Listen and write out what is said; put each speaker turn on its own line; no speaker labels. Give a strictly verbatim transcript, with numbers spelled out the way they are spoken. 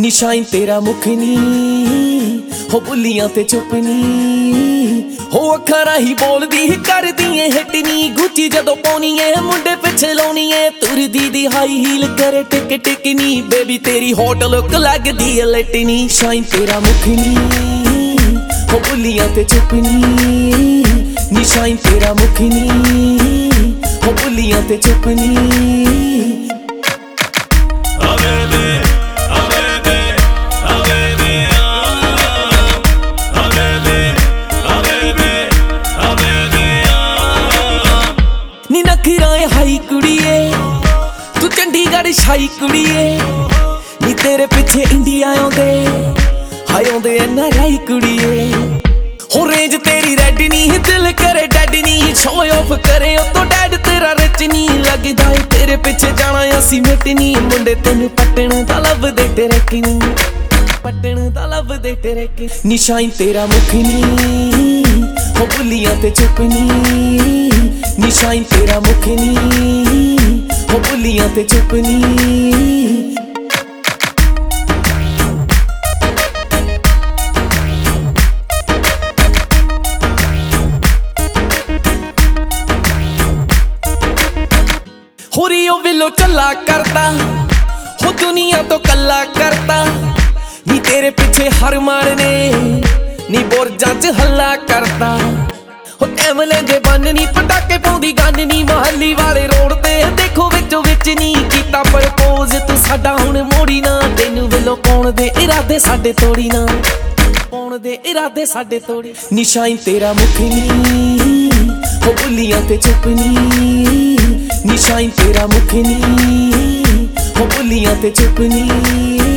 निशान तेरा मुख नी हो बुलियां ते चुप नी हो अखारा ही बोल दी कर दिए हिट नी गुची जदों पाउणी है मुंडे पिछे लाउणी है तुर दी दी हाई हील करे टिक टिक नी बेबी तेरी हॉट लुक लगदी है लिट नी शाइन तेरा मुख नी हो बुलियां ते चुप नी निशान तेरा मुख नी हो बुलियां ते चुप नी हाई कुड़िए तू चंडीगढ़ शाही कुड़िए नी तेरे पिछे इंडिया आउंदे हाय आउंदे एन आर आई कुड़िए हो रेंज तेरी रेड नी दिल करे डेड नी शो ऑफ करे ओ तो डैड तेरा रिच नी लगदा है तेरे पिछे जाना असी मिट नी मुंडे तेनू पटण दा लभदे तेरे किनी पटण दा लभदे तेरे कि निशान तेरा मुख नी हो बुलियां ते चुप नी निशान तेरा मुख नी हो बुलियां ते चुप नी हो रियो विलो चला करता हो दुनिया तो कल्ला करता नी तेरे पीछे हर मारने नी बुरजां च हल्ला करता हो टाइम लेंदे बन नी पटाके पाउंदी गन नी मोहल्ली वाले रोड ते देखो विचों विच नी कीता प्रपोज तू साडा हुण मोड़ी ना तैनू वेलों पाउण दे इरादे साडे तोड़ी ना पाउण दे इरादे साडे तोड़ी निशान तेरा मुख नी हो बुलियां ते चुप नी निशान तेरा मुख नी हो बुलियां ते चुप नी।